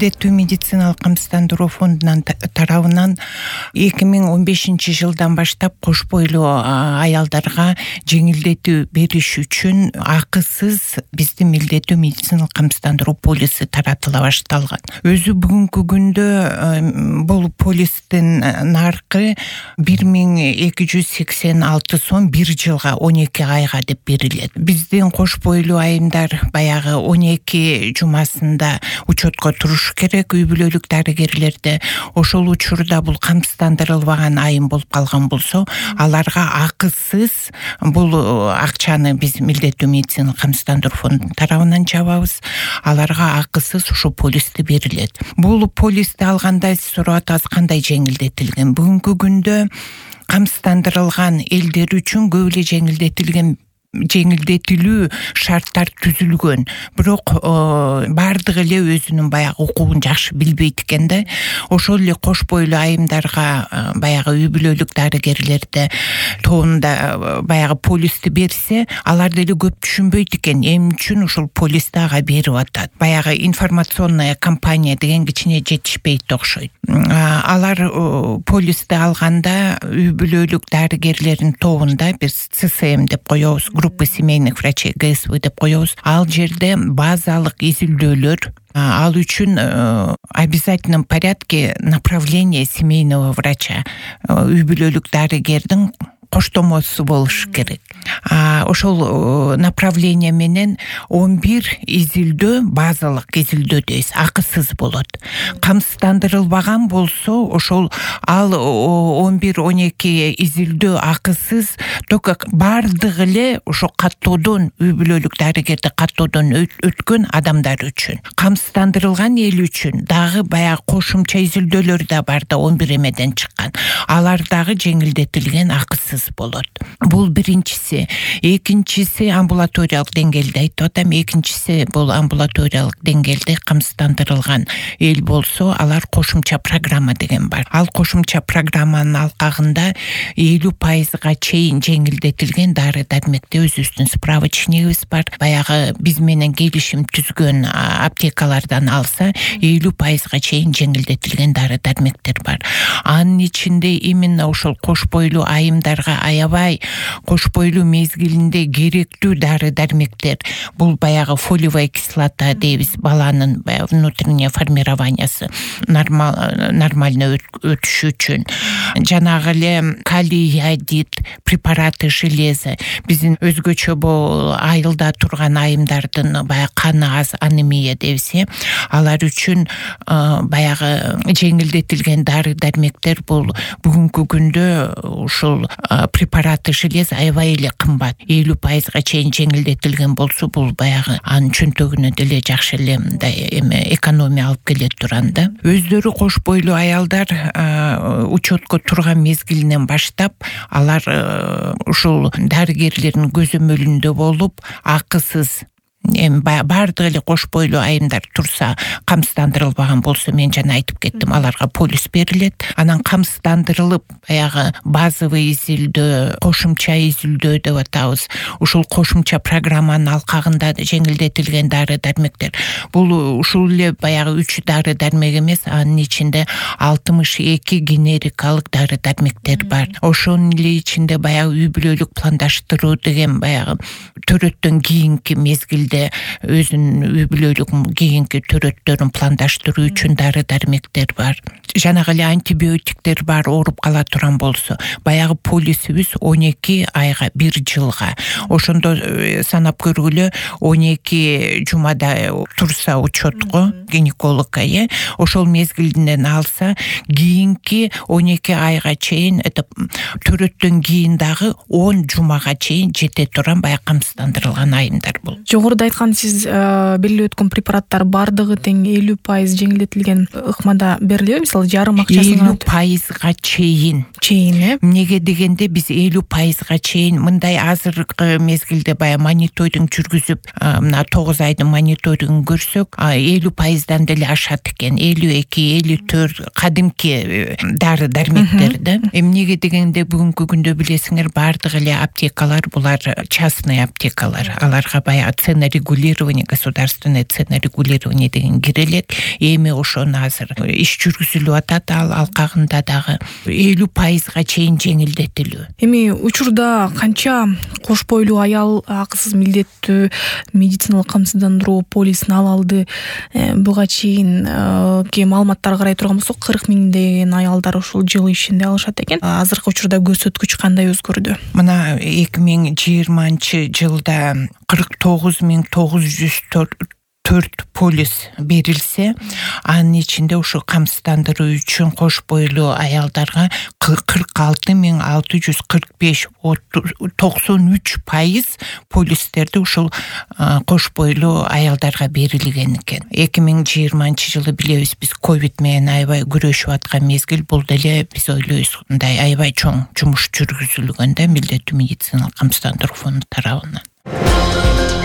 Милдеттүү медициналык камсыздандыруу фондунун тарабынан 2015 жылдан баштап кош бойлуу аялдарга жеңилдетүү бериш үчүн акысыз биздин милдеттүү медициналык камсыздандыруу полиси таратыла башталган. Өзү бүгүнкү күндө бул полистин наркы 1286 сом бир жылга 12 айга деп берилет. Биздин кош бойлуу айымдар баягы 12 жумасында учетко туруш керек үй бүлөлүк дарыгерлерде. Ошол учурда бул камсыздандырылбаган айым болуп калган болсо, аларга акысыз бул акчаны биз милдеттүү медициналык камсыздандыруу фондунун тарабынан жабабыз. Аларга акысыз ушу полисти берилет. Бул полисти алганда сурап атабыз кандай жеңилдетилген. Бүгүнкү күндө камсыздандырылган элдер үчүн көп эле жеңилдетилүү шарттар түзүлгөн. Бирок бардыгы эле өзүнүн баягы укугун жакшы билбейт экен да. Ошол эле кош бойлуу айымдарга баягы үй бүлөлүк дарыгерлерде тоонда баягы полисти берсе, алар деле көп түшүнбөйт экен. Эмне үчүн ушул полисти ага берип атат? Баягы информационная кампания деген кичине жетишпейт окшойт. Алар полисти алганда үй бүлөлүк дарыгерлердин тобунда биз ЦСМ деп коебуз, группы семейных врачей ГСВ деп коебуз. Ал жерде базалык изилдөөлөр, ал үчүн обязательном порядке направление семейного врача, үй бүлөлүк дарыгердин коштомосу болуш керек. Ошол направление менен 11 изилдөө, базалык изилдөө дейбиз, акысыз болот. Камсыздандырылбаган болсо, ошол ал 11-12 изилдөө акысыз, только бардыгы эле ошо каттоодон, үй бүлөлүк дарыгерди каттоодон өткөн адамдар үчүн. Камсыздандырылган эл үчүн дагы баягы кошумча изилдөөлөр да бар да 11 эмеден чыккан. Алар дагы жеңилдетилген акысыз болот. Бул биринчиси. Экинчиси амбулаториялык деңгээлде айтып атам. Экинчиси бул амбулаториялык деңгээлде камсыздандырылган эл болсо, алар кошумча программа деген бар. Ал кошумча программанын алкагында 50% чейин жеңилдетилген дары-дармекте өзүбүздүн справочнигибиз бар. Баягы биз менен келишим түзгөн аптекалардан алса, 50% чейин жеңилдетилген дары-дармектер бар. Анын ичинде именно ошол кош бойлуу айымдарга аябай кош бойлуу мезгилинде керектүү дары-дармектер. Бул баягы фолиевая кислота дейбиз, баланын внутреннее формированиясы нормально өтүшү үчүн. Жанагы эле калий йодид, препараты железа. Биздин өзгөчө бул айылда турган айымдардын баягы каны аз, анемия дейбиз. Алар үчүн баягы жеңилдетилген дары-дармектер бул бүгүнкү күндө ушул препараты железа аябай эле кымбат. 50% чейин жеңилдетилген болсо, бул баягы анын чөнтөгүнө деле жакшы эле экономия алып келе турганда. Өздөрү кош бойлуу аялдар учетко турган мезгилинен баштап, алар ушул дарыгерлердин көзөмөлүндө болуп, акысыз бардыгы эле кош бойлуу айымдар турса, камсыздандырылбаган болсо, мен жана айтып кеттим, аларга полис берилет. Анан камсыздандырылып, баягы базовый изилдөө, кошумча изилдөө деп атабыз. Ушул кошумча программанын алкагында жеңилдетилген дары-дармектер. Бул ушул эле баягы 3 дары-дармек эмес, анын ичинде 62 генерикалык дары-дармектер бар. Ошонун эле ичинде баягы үй бүлөлүк пландаштыруу деген баягы төрөттөн кийинки мезгилде өзүнүн үй бүлөлүк кийинки төрөттөрүн пландаштыруу үчүн дары-дармектер бар. Жанагы эле антибиотиктер бар, ооруп кала турган болсо. Баягы полисибиз 12 айга, 1 жылга. Ошондо санап көргүлө, 12 жумада турса учетко гинекологко, ошол мезгилинен алса, кийинки 12 айга чейин, төрөттөн кийин дагы 10 жумага чейин жете турган баягы камсыздандырылган айымдар бул. Жогоруда айткан сиз белгилеп өткөн препараттар бардыгы тең 50% жеңилдетилген ыкмада берилеби? Мисалы, жарым акчасына 50% чейин. Эмнеге дегенде биз 50% чейин мындай азыркы мезгилде баягы мониторинг жүргүзүп, мына 9 айдын мониторингин көрсөк, 50%дан деле ашат экен. 52-54 кадимки дары-дармектер да. Эмнеге дегенде бүгүнкү күндө билесиңер, бардыгы эле аптекалар булар частный аптекалар. Аларга баягы цена регулирования, государственная цена регулирования деген кирелет. Эми ошону азыр иш жүргүзүлүп атат, ал алкагында дагы 50%га чейин жеңилдетилүү. Эми учурда канча кош бойлуу аял акысыз милдеттүү медициналык камсыздандыруу полисин ала алды? Буга чейин кээ маалыматтарга карай турган болсок 40 миңдеген аялдар ушул жыл ичинде алышат экен. Азыркы учурда көрсөткүч кандай өзгөрдү? Мына 2020-жылда 49.904 полис берилсе, анын ичинде ушу камсыздандыруу үчүн кош бойлуу аялдарга 46.645 93% полистерди ушул кош бойлуу аялдарга берилген экен. 2020-жылы билебиз, биз ковид менен аябай күрөшүп аткан мезгил. Бул деле биз ойлойбуз мындай аябай чоң жумуш жүргүзүлгөн да милдеттүү медициналык камсыздандыруу фонду тарабынан.